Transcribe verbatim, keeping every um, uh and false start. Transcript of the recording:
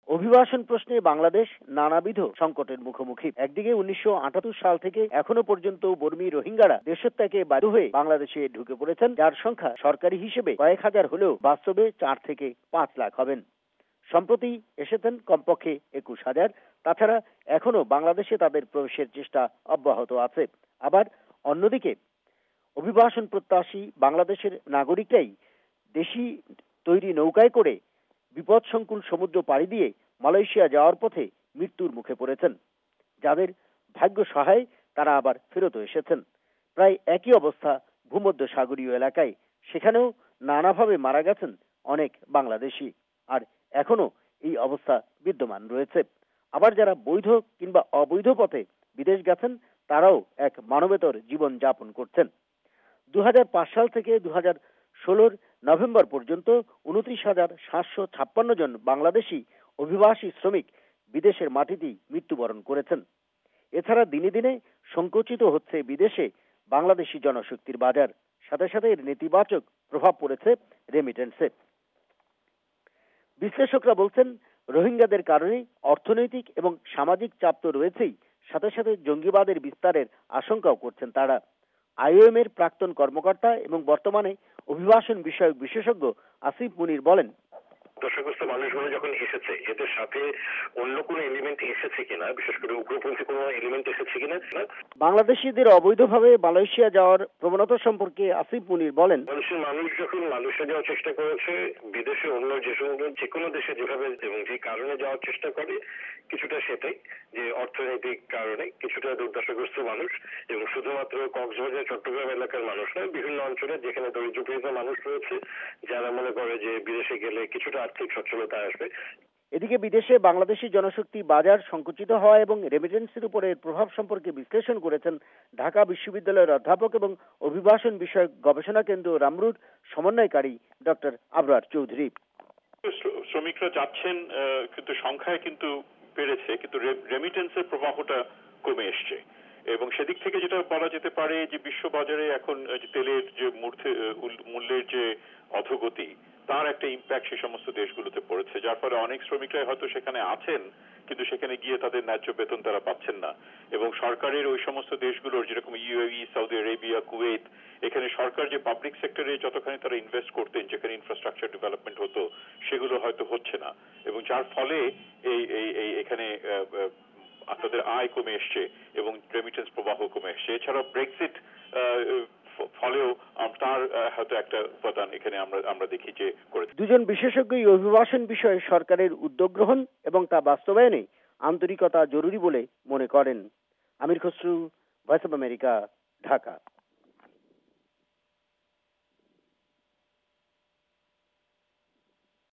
অভিবাসন প্রশ্নে বাংলাদেশ নানাবিধ সংকটের মুখোমুখি। একদিকে উনিশশো আটাত্তর সাল থেকে এখনো পর্যন্ত বর্মী রোহিঙ্গারা দেশত্যাগে বাধ্য হয়ে বাংলাদেশে ঢুকে পড়েছেন, যার সংখ্যা সরকারি হিসেবে কয়েক হাজার হলেও বাস্তবে চার থেকে পাঁচ লাখ হবেন। সম্প্রতি এসেছেন কমপক্ষে একুশ হাজার। তাছাড়া এখনো বাংলাদেশে তাদের প্রবেশের চেষ্টা অব্যাহত আছে। আবার অন্যদিকে অভিবাসন প্রত্যাশী বাংলাদেশের নাগরিকরাই দেশি তৈরি নৌকায় করে বিপদসংকুল সমুদ্র পাড়ি দিয়ে মালয়েশিয়া যাওয়ার পথে মৃত্যুর মুখে পড়েছেন। যাদের ভাগ্য সহায় তারা আবার ফেরত এসেছেন। প্রায় একই অবস্থা ভূমধ্য সাগরীয় এলাকায়, সেখানেও নানাভাবে মারা গেছেন অনেক বাংলাদেশি, আর এখনো এই অবস্থা বিদ্যমান রয়েছে। আবার যারা বৈধ কিংবা অবৈধ পথে বিদেশ গেছেন তারাও এক মানবেতর জীবন যাপন করছেন। দু হাজার পাঁচ সাল থেকে দু হাজার ষোলোর নভেম্বর পর্যন্ত উনত্রিশ হাজার সাতশো ছাপ্পান্ন জন বাংলাদেশি অভিবাসী শ্রমিক বিদেশের মাটিতেই মৃত্যুবরণ করেছেন। এছাড়া দিনে দিনে সংকুচিত হচ্ছে বিদেশে বাংলাদেশি জনশক্তির বাজার, সাথে সাথে এর নেতিবাচক প্রভাব পড়েছে রেমিটেন্সে। বিশ্লেষকরা বলছেন, রোহিঙ্গাদের কারণে অর্থনৈতিক এবং সামাজিক চাপ তো রয়েছেই, সাথে সাথে জঙ্গিবাদের বিস্তারের আশঙ্কাও করছেন তারা। আইওএম এর প্রাক্তন কর্মকর্তা এবং বর্তমানে অভিবাসন বিষয়ক বিশেষজ্ঞ আসিফ মুনির বলেন, দশগ্রস্ত মানুষগুলো যখন এসেছে এদের সাথে অন্য কোনো এলিমেন্ট এসেছে কিনা, বিশেষ করে উগ্রপন্থী কোনো এলিমেন্ট এসেছে কিনা। বাংলাদেশিদের অবৈধভাবে মালয়েশিয়া যাওয়ার প্রবণতা সম্পর্কে আসিফ মুনির বলেন, মানুষের মানুষ যখন মালয়েশিয়া যাওয়ার চেষ্টা করেছে, বিদেশে অন্য যে সমস্ত যে কোনো দেশে যেভাবে এবং যে কারণে যাওয়ার চেষ্টা করে, কিছুটা সেটাই যে অর্থনৈতিক কারণে, কিছুটা দুর্দশাগ্রস্ত মানুষ এবং শুধুমাত্র কক্সবাজার চট্টগ্রাম এলাকার মানুষ নয়, বিভিন্ন অঞ্চলে যেখানে দরিদ্রপীড়িত মানুষ রয়েছে যারা মনে করে যে বিদেশে গেলে কিছুটা আর্থিক সচ্ছলতা আসবে। এদিকে বিদেশে বাংলাদেশি জনশক্তি বাজার সংকুচিত হওয়া এবং রেমিটেন্সের উপরে এর প্রভাব সম্পর্কে বিশ্লেষণ করেছেন ঢাকা বিশ্ববিদ্যালয়ের অধ্যাপক এবং অভিবাসন বিষয়ক গবেষণা কেন্দ্র রামরুর সমন্বয়কারী ডক্টর আবরার চৌধুরী। শ্রমিকরা যাচ্ছেন কিন্তু সংখ্যায় কিন্তু বেড়েছে, কিন্তু রেমিটেন্সের প্রবাহটা কমে এসছে এবং সেদিক থেকে যেটা বলা যেতে পারে যে বিশ্ববাজারে এখন তেলের যে মূল্যের যে অধোগতি, তার একটা ইম্প্যাক্ট সেই সমস্ত দেশগুলোতে পড়েছে, যার ফলে অনেক শ্রমিকরাই হয়তো সেখানে আছেন কিন্তু সেখানে গিয়ে তাদের ন্যায্য বেতন তারা পাচ্ছেন না। এবং সরকারের ওই সমস্ত দেশগুলোর যেরকম ইউএই, সৌদি আরেবিয়া, কুয়েত, এখানে সরকার যে পাবলিক সেক্টরে যতখানি তারা ইনভেস্ট করতেন, যেখানে ইনফ্রাস্ট্রাকচার ডেভেলপমেন্ট হতো, সেগুলো হয়তো হচ্ছে না এবং যার ফলে এই এই এখানে তাদের আয় কমে এসছে এবং রেমিটেন্স প্রবাহ কমে এসছে। এছাড়াও ব্রেক্সিট ফলেও তার হয়তো একটা উপাদান এখানে আমরা আমরা দেখি যে করেছে। দুজন বিশেষজ্ঞ অভিবাসন বিষয়ে সরকারের উদ্যোগ গ্রহণ এবং তা বাস্তবায়নে আন্তরিকতা জরুরি বলে মনে করেন। Amir Khasru, voice of America, Dhaka.